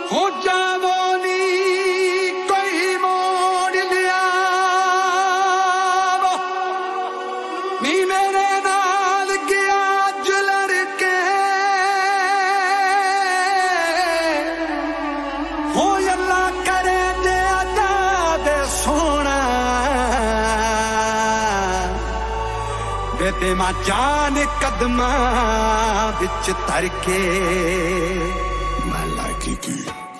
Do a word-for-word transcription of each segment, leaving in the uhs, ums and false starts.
हो जावो नी कोई मोड़ लिया नी मेरे नाल गया जुलर के हो अल्लाह करे दे अदा दे सोना बेते मां जान कदमा बिच धर के मैं लागी की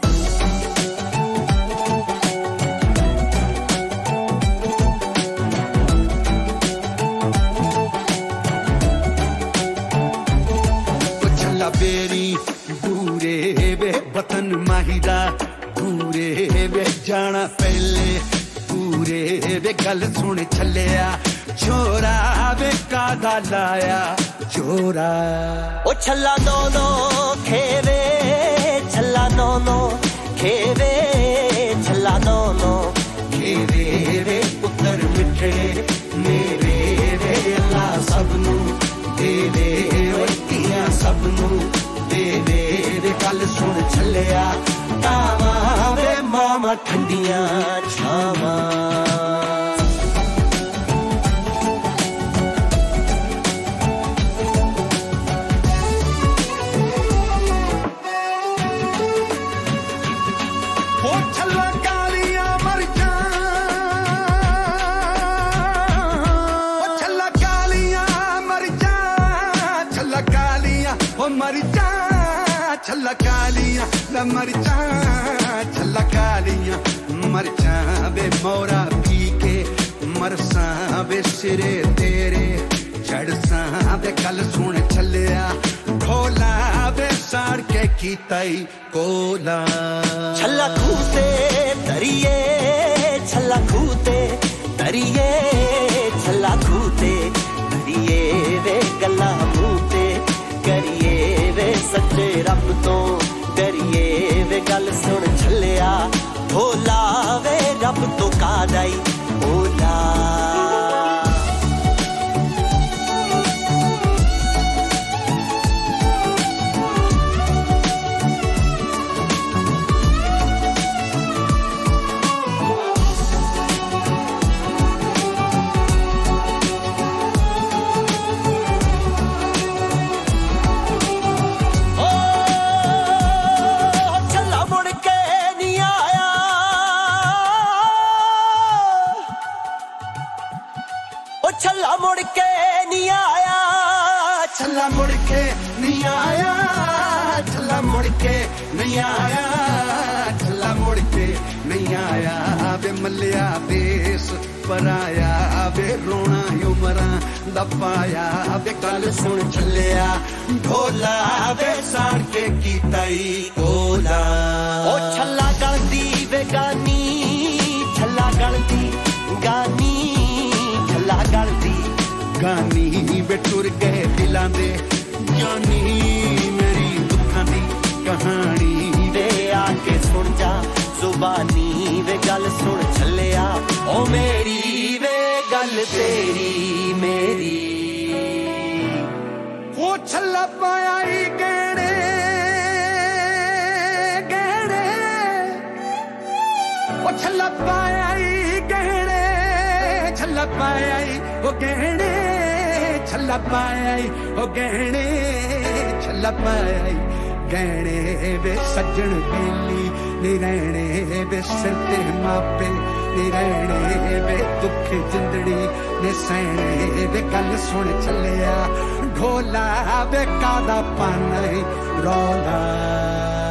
बेरी दूरे वे वतन माहिरा दूरे वे जाना पहले पूरे वे गल सुन छलिया छोरा वे कादा लाया छोरा ओ छल्ला दोनो खेवे छल्ला दोनो खेवे छल्ला दोनो खेवे वे पुत्र मिठे मेरे वे अल्लाह सबनू देवे ओतियां सबनू देवे वे गल सुन छलिया तावा वे मामा ठंडियां छावा मर जा छल्ला कालियां मर जा छल्ला कालियां मर जा बे मोरा पी के मरसा बे सिरे तेरे चढ़सा बे गल सुन छलिया ढोला बे साड़ के कीताई कोला छल्ला खूते तरिए छल्ला खूते तरिए छल्ला खूते तरिए वे गल्ला मूते करिए वे सच्चे रब तो डरिए वे गल सुन छलिया भोला वे रब तो कादाई भोला छल्ला मुड़ के नहीं आया छल्ला मुड़ के नहीं आया छल्ला मुड़ के नहीं आया छल्ला मुड़ के नहीं आया बे मलिया देश पराया बे रोना उमरा दपाया बे गल सुन छलिया ढोला बे साड़ के कीताई कोला ओ छल्ला गलती वे गानी छल्ला गलती गानी छल्ला गलती गानी वे टुर गए दिलां दे जानी मेरी दुखां दी कहानी वे आके सुन जा जुबानी वे गल सुन छलिया ओ मेरी वे गल तेरी मेरी वो छल्ला पाया ही गहने गहने वो छल्ला पाया ही गहने छल्ला पाया ही वो गहने छल्ला पाया ही वो गहने छल्ला पाया ही गहने वे सज्जन बेली नी रहने वे सिर ते मापे नी रहने वे दुख जिंदड़ी ने सहने वे गल सुन छलिया ढोला वे कादा पाना रौला